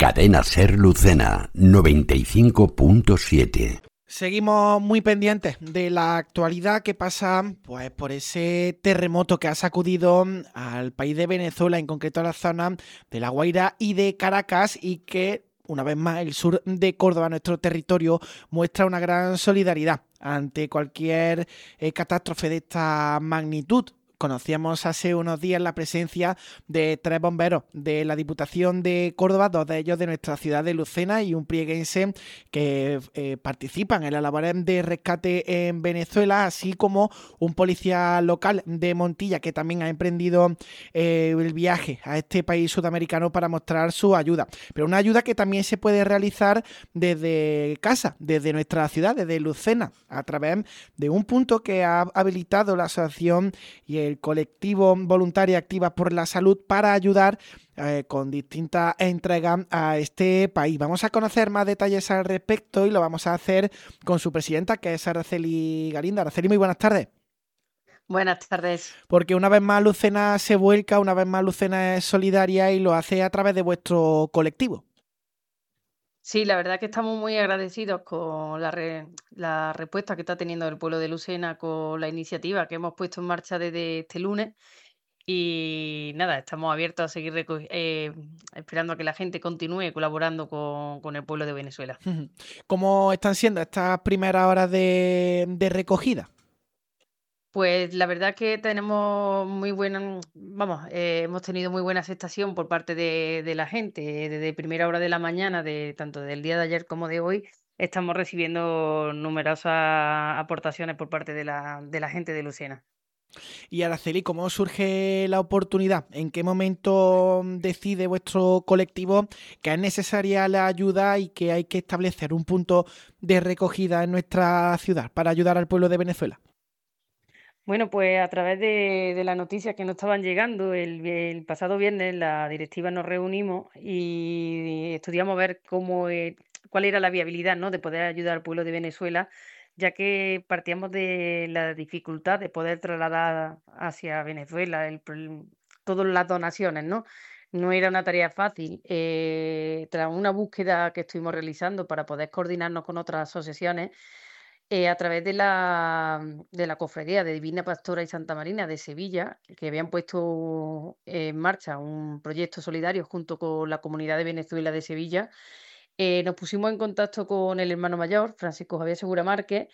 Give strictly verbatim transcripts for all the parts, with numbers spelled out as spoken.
Cadena Ser Lucena noventa y cinco punto siete. Seguimos muy pendientes de la actualidad que pasa pues por ese terremoto que ha sacudido al país de Venezuela, en concreto a la zona de La Guaira y de Caracas, y que una vez más el sur de Córdoba, nuestro territorio, muestra una gran solidaridad ante cualquier eh, catástrofe de esta magnitud. Conocíamos hace unos días la presencia de tres bomberos de la Diputación de Córdoba, dos de ellos de nuestra ciudad de Lucena y un prieguense que eh, participan en las labores de rescate en Venezuela, así como un policía local de Montilla que también ha emprendido eh, el viaje a este país sudamericano para mostrar su ayuda. Pero una ayuda que también se puede realizar desde casa, desde nuestra ciudad, desde Lucena, a través de un punto que ha habilitado la asociación y el colectivo Voluntaria Activa por la Salud para ayudar eh, con distintas entregas a este país. Vamos a conocer más detalles al respecto y lo vamos a hacer con su presidenta, que es Araceli Garinda. Araceli, muy buenas tardes. Buenas tardes. Porque una vez más Lucena se vuelca, una vez más Lucena es solidaria y lo hace a través de vuestro colectivo. Sí, la verdad que estamos muy agradecidos con la, re- la respuesta que está teniendo el pueblo de Lucena con la iniciativa que hemos puesto en marcha desde este lunes. Y nada, estamos abiertos a seguir reco- eh, esperando a que la gente continúe colaborando con, con el pueblo de Venezuela. ¿Cómo están siendo estas primeras horas de, de recogida? Pues la verdad que tenemos muy buena, vamos, eh, hemos tenido muy buena aceptación por parte de, de la gente. Desde primera hora de la mañana, de tanto del día de ayer como de hoy, estamos recibiendo numerosas aportaciones por parte de la, de la gente de Lucena. Y Araceli, ¿cómo surge la oportunidad? ¿En qué momento decide vuestro colectivo que es necesaria la ayuda y que hay que establecer un punto de recogida en nuestra ciudad para ayudar al pueblo de Venezuela? Bueno, pues a través de, de las noticias que nos estaban llegando, el, el pasado viernes la directiva nos reunimos y estudiamos ver cómo, eh, cuál era la viabilidad, ¿no?, de poder ayudar al pueblo de Venezuela, ya que partíamos de la dificultad de poder trasladar hacia Venezuela el, pro- todas las donaciones, ¿no? No era una tarea fácil. Eh, tras una búsqueda que estuvimos realizando para poder coordinarnos con otras asociaciones, eh, a través de la, de la Cofradía de Divina Pastora y Santa Marina de Sevilla, que habían puesto en marcha un proyecto solidario junto con la Comunidad de Venezuela de Sevilla, eh, nos pusimos en contacto con el hermano mayor, Francisco Javier Segura Márquez,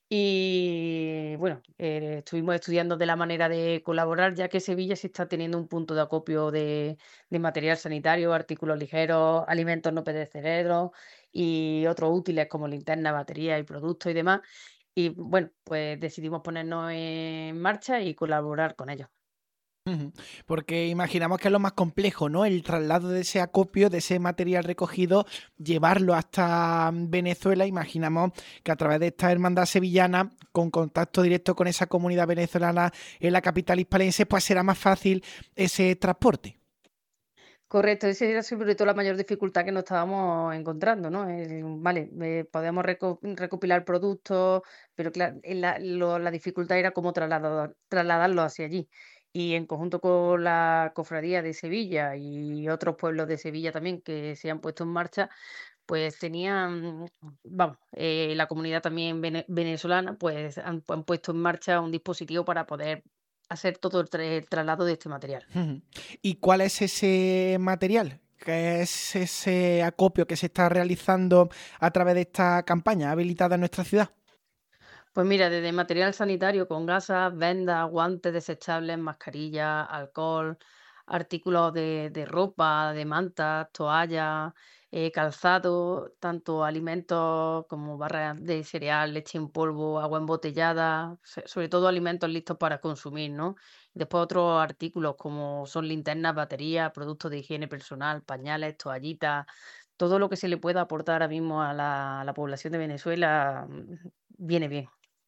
y bueno, eh, estuvimos estudiando de la manera de colaborar, ya que Sevilla sí está teniendo un punto de acopio de, de material sanitario, artículos ligeros, alimentos no perecederos y otros útiles como linternas, baterías y productos y demás. Y bueno, pues decidimos ponernos en marcha y colaborar con ellos. Ujú. Porque imaginamos que es lo más complejo, ¿no? El traslado de ese acopio, de ese material recogido, llevarlo hasta Venezuela. Imaginamos que a través de esta hermandad sevillana, con contacto directo con esa comunidad venezolana en la capital hispalense, pues será más fácil ese transporte. Correcto, esa era sobre todo la mayor dificultad que nos estábamos encontrando, ¿no? El, vale, eh, podemos reco- recopilar productos, pero claro, en la, lo- la dificultad era cómo trasladar, trasladarlo hacia allí. Y en conjunto con la Cofradía de Sevilla y otros pueblos de Sevilla también que se han puesto en marcha, pues tenían, vamos, eh, la comunidad también vene- venezolana, pues han, han puesto en marcha un dispositivo para poder hacer todo el tra- el traslado de este material. Ujú. ¿Y cuál es ese material? ¿Qué es ese acopio que se está realizando a través de esta campaña habilitada en nuestra ciudad? Pues mira, desde material sanitario con gasas, vendas, guantes desechables, mascarillas, alcohol, artículos de, de ropa, de mantas, toallas, eh, calzado, tanto alimentos como barras de cereal, leche en polvo, agua embotellada, se- sobre todo alimentos listos para consumir, ¿no? Después otros artículos como son linternas, baterías, productos de higiene personal, pañales, toallitas, todo lo que se le pueda aportar ahora mismo a la, a la población de Venezuela, mm, viene bien.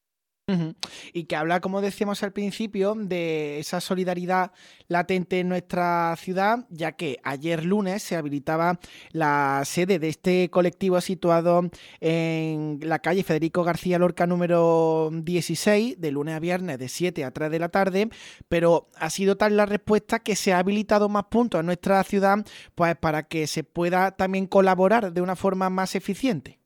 Ujú. Y que habla, como decíamos al principio, de esa solidaridad latente en nuestra ciudad, ya que ayer lunes se habilitaba la sede de este colectivo situado en la calle Federico García Lorca número dieciséis, de lunes a viernes de siete a tres de la tarde, pero ha sido tal la respuesta que se ha habilitado más puntos en nuestra ciudad, pues para que se pueda también colaborar de una forma más eficiente.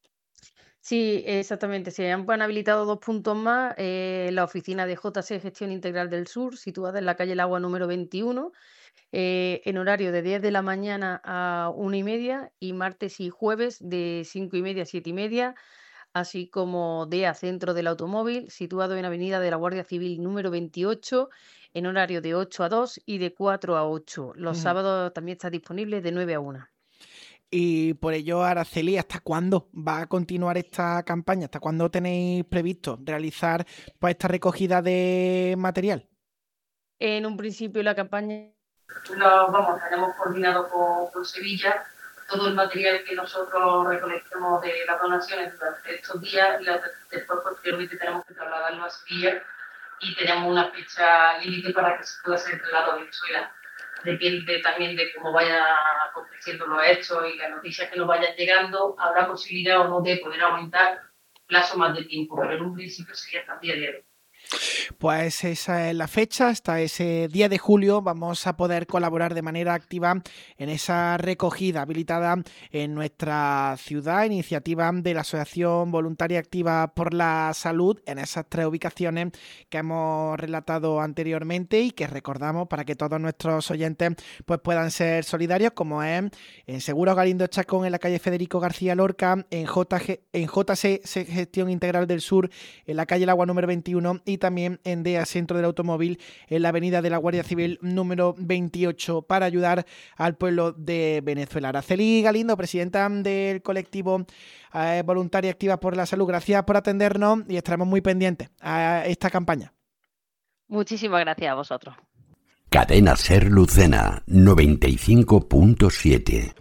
Sí, exactamente. Se han han habilitado dos puntos más. Eh, la oficina de J C Gestión Integral del Sur, situada en la calle El Agua número veintiuno, eh, en horario de diez de la mañana a una y media, y martes y jueves de cinco y media a siete y media, así como D E A Centro del Automóvil, situado en Avenida de la Guardia Civil número veintiocho, en horario de ocho a dos y de cuatro a ocho. Los Ujú. sábados también está disponible de nueve a una. Y por ello, Araceli, ¿hasta cuándo va a continuar esta campaña? ¿Hasta cuándo tenéis previsto realizar pues, esta recogida de material? En un principio la campaña lo, vamos, tenemos coordinado con, con Sevilla todo el material que nosotros recolectemos de las donaciones durante estos días, y la, después posteriormente tenemos que trasladarlo a Sevilla y tenemos una fecha límite para que se pueda hacer el traslado a Venezuela. Depende también de cómo vayan aconteciendo los hechos y las noticias que nos vayan llegando, habrá posibilidad o no de poder aumentar plazo más de tiempo, pero en un principio sería hasta el día de hoy. Pues esa es la fecha, hasta ese diez de julio vamos a poder colaborar de manera activa en esa recogida habilitada en nuestra ciudad, iniciativa de la Asociación Voluntaria Activa por la Salud, en esas tres ubicaciones que hemos relatado anteriormente y que recordamos para que todos nuestros oyentes pues, puedan ser solidarios, como es en Seguro Galindo Chacón, en la calle Federico García Lorca, en, J G, en J C Gestión Integral del Sur, en la calle El Agua número veintiuno, y también en D E A Centro del Automóvil, en la avenida de la Guardia Civil número veintiocho, para ayudar al pueblo de Venezuela. Araceli Galindo, presidenta del colectivo eh, Voluntaria Activa por la Salud, gracias por atendernos y estaremos muy pendientes a esta campaña. Muchísimas gracias a vosotros. Cadena Ser Lucena noventa y cinco punto siete.